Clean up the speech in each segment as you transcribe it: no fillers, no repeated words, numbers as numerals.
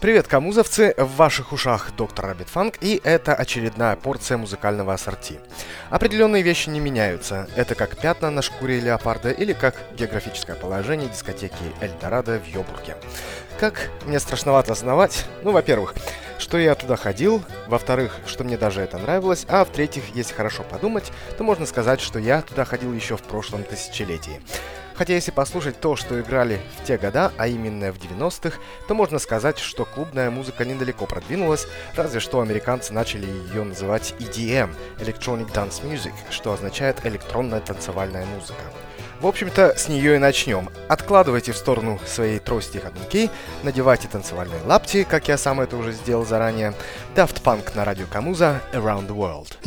Привет, камузовцы! В ваших ушах доктор Rabbit Funk, и это очередная порция музыкального ассорти. Определенные вещи не меняются. Это как пятна на шкуре леопарда или как географическое положение дискотеки Эльдорадо в Йобурге. Как мне страшновато осознавать, во-первых, что я туда ходил, во-вторых, что мне даже это нравилось, а в-третьих, если хорошо подумать, то можно сказать, что я туда ходил еще в прошлом тысячелетии. Хотя если послушать то, что играли в те года, а именно в 90-х, то можно сказать, что клубная музыка недалеко продвинулась, разве что американцы начали ее называть EDM – Electronic Dance Music, что означает электронная танцевальная музыка. В общем-то, с нее и начнем. Откладывайте в сторону свои трости и ходунки, надевайте танцевальные лапти, как я сам это уже сделал заранее. Daft Punk на радио Камуза Around the World.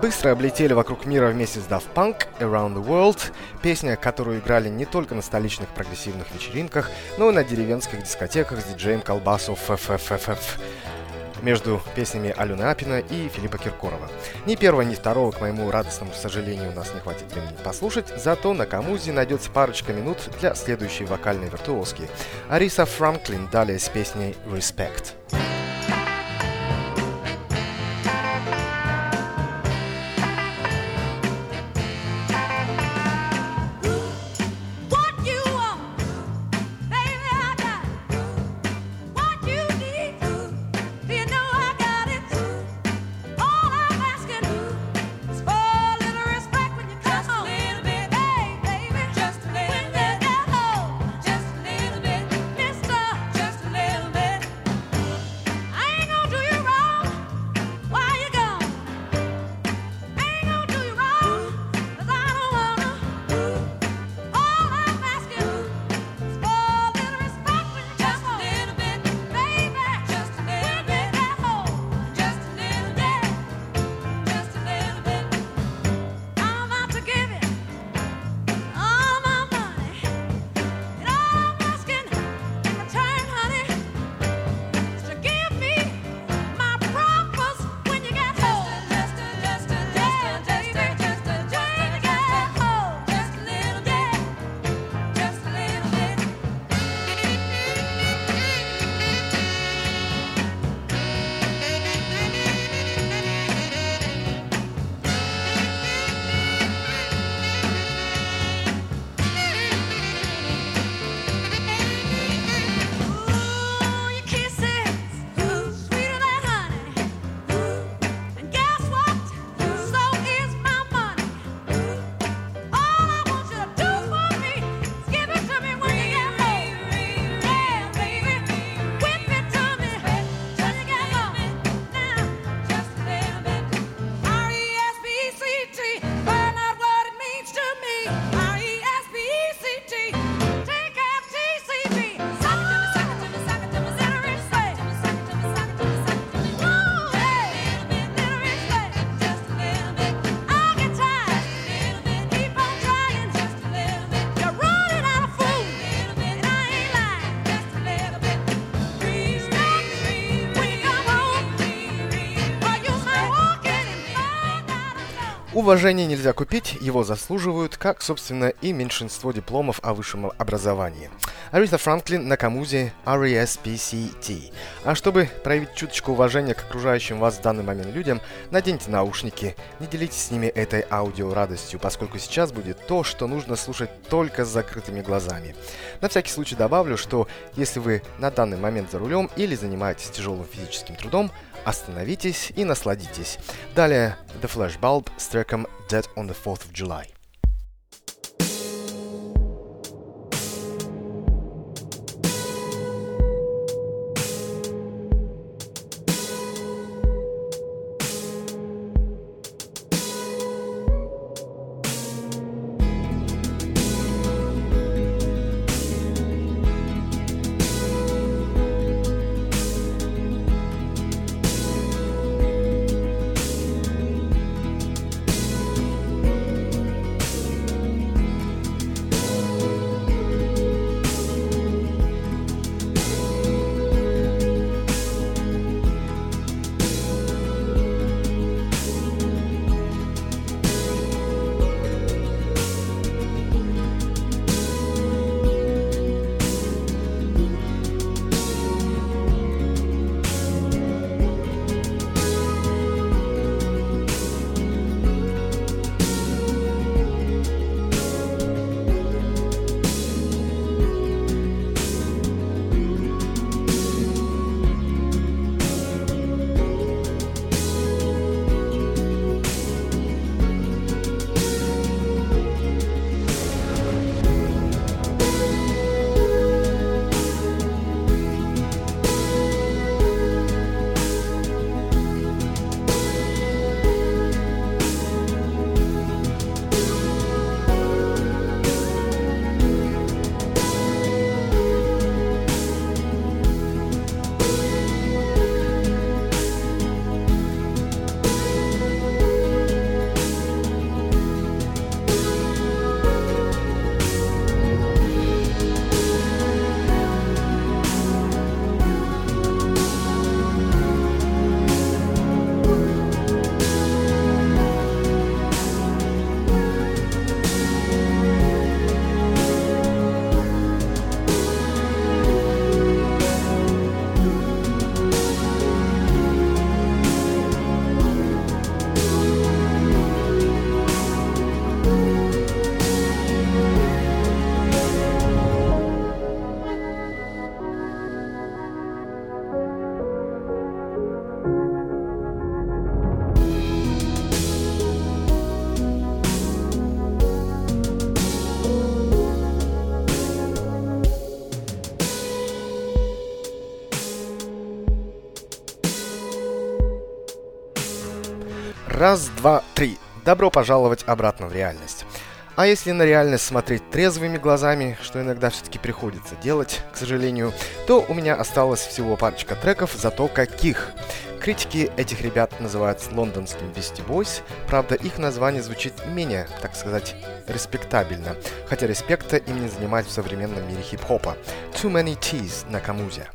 быстро облетели вокруг мира вместе с Daft Punk «Around the World», песня, которую играли не только на столичных прогрессивных вечеринках, но и на деревенских дискотеках с диджеем Колбасов ФФФФ. Между песнями Алены Апина и Филиппа Киркорова. Ни первого, ни второго, к моему радостному сожалению, у нас не хватит времени послушать, зато на Камузе найдется парочка минут для следующей вокальной виртуозки. Ариса Франклин далее с песней «Respect». Уважение нельзя купить, его заслуживают, как, собственно, и меньшинство дипломов о высшем образовании. Ариса Франклин на Камузе RESPCT. А чтобы проявить чуточку уважения к окружающим вас в данный момент людям, наденьте наушники, не делитесь с ними этой аудиорадостью, поскольку сейчас будет то, что нужно слушать только с закрытыми глазами. На всякий случай добавлю, что если вы на данный момент за рулем или занимаетесь тяжелым физическим трудом, остановитесь и насладитесь. Далее The Flash Bulb с треком Dead on the 4th of July. Раз, два, три. Добро пожаловать обратно в реальность. А если на реальность смотреть трезвыми глазами, что иногда все-таки приходится делать, к сожалению, то у меня осталось всего парочка треков, зато каких. Критики этих ребят называют лондонским Beastie Boys, правда их название звучит менее, так сказать, респектабельно, хотя респекта им не занимать в современном мире хип-хопа. Too Many T's на Камузе.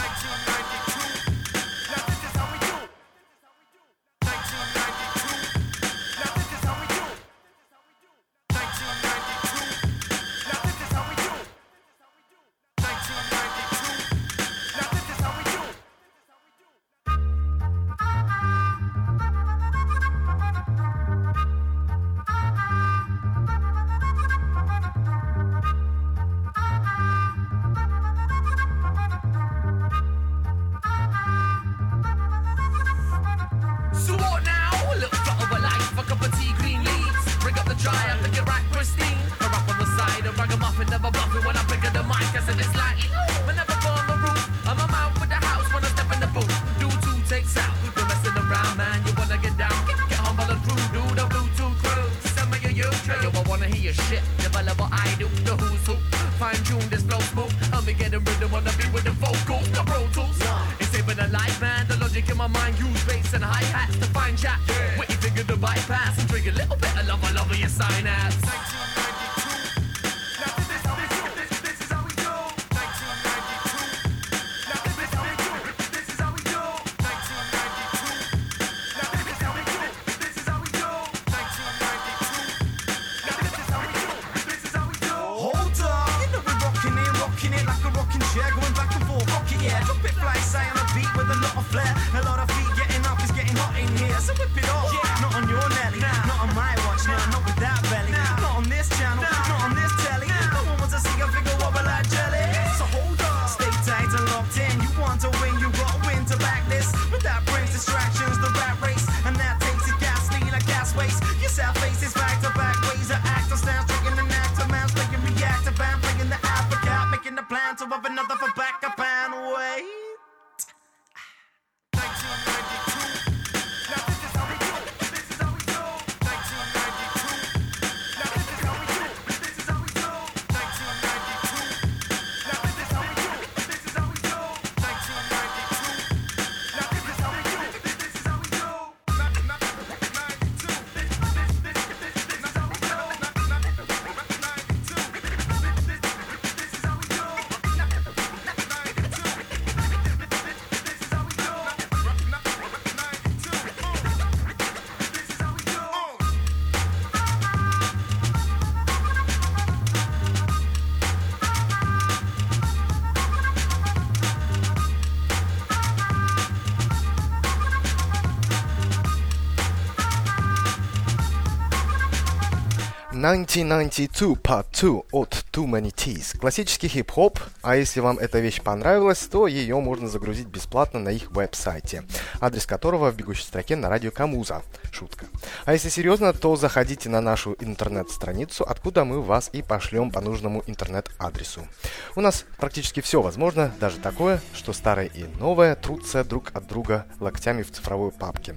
«1992 Part 2» от Too Many T's. Классический хип-хоп, а если вам эта вещь понравилась, то ее можно загрузить бесплатно на их веб-сайте, адрес которого в бегущей строке на радио Камуза. Шутка. А если серьезно, то заходите на нашу интернет-страницу, откуда мы вас и пошлем по нужному интернет-адресу. У нас практически все возможно, даже такое, что старое и новое трутся друг от друга локтями в цифровой папке.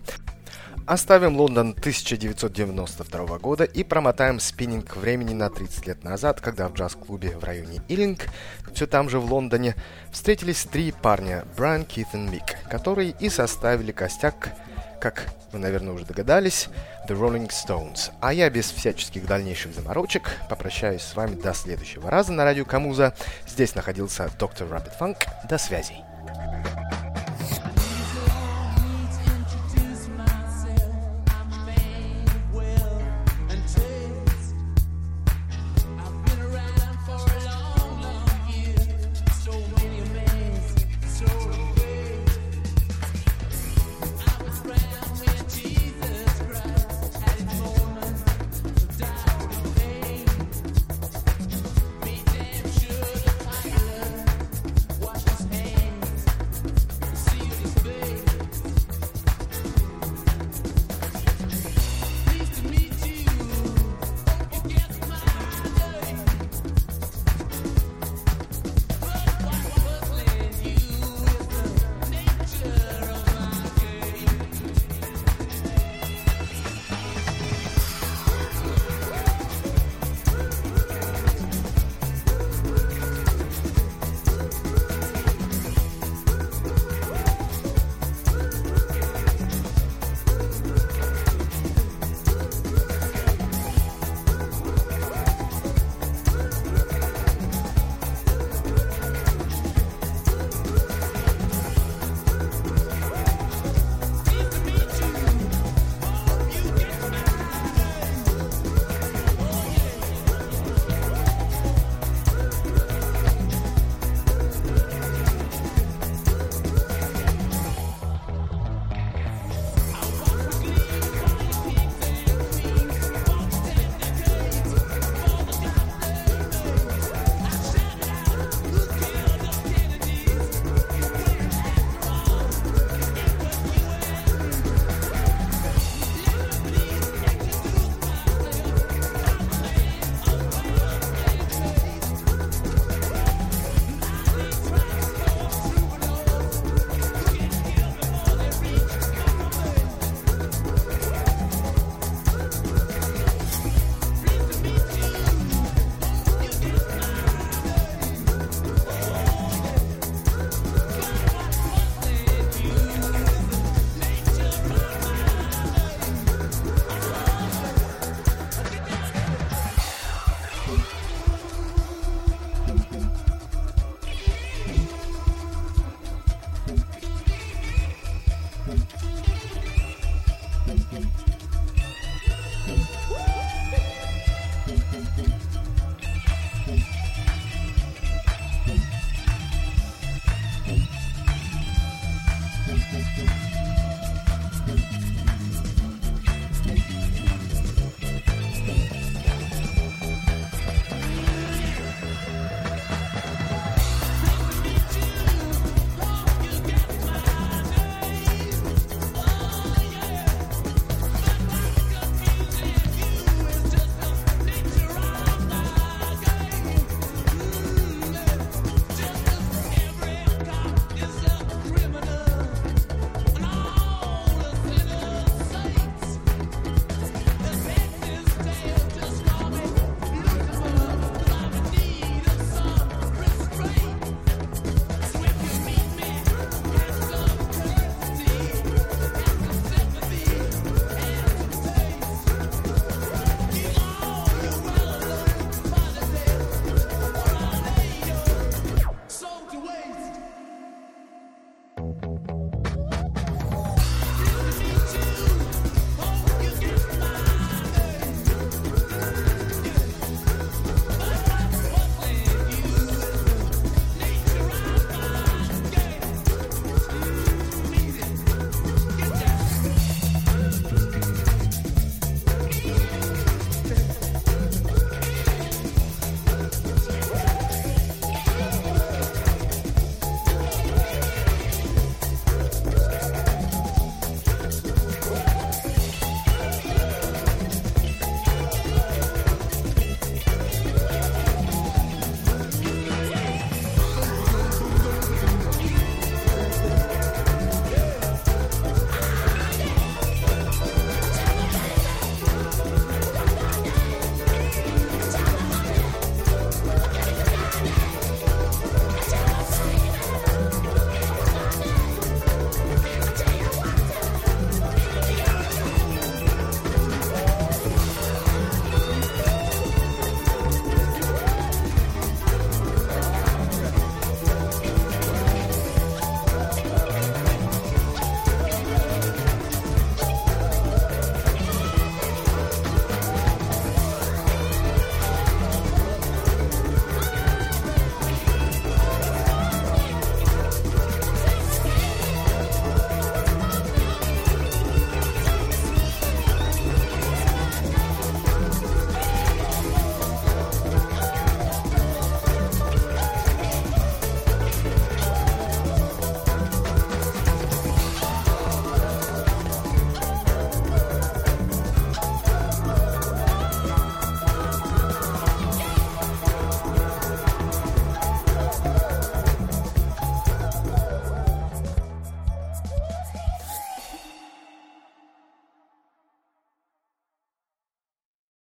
Оставим Лондон 1992 года и промотаем спиннинг времени на 30 лет назад, когда в джаз-клубе в районе Иллинг, все там же в Лондоне, встретились три парня Брайан, Кит и Мик, которые и составили костяк, как вы, наверное, уже догадались, The Rolling Stones. А я без всяческих дальнейших заморочек попрощаюсь с вами до следующего раза на радио Камуза. Здесь находился доктор Rabbit Funk. До связи.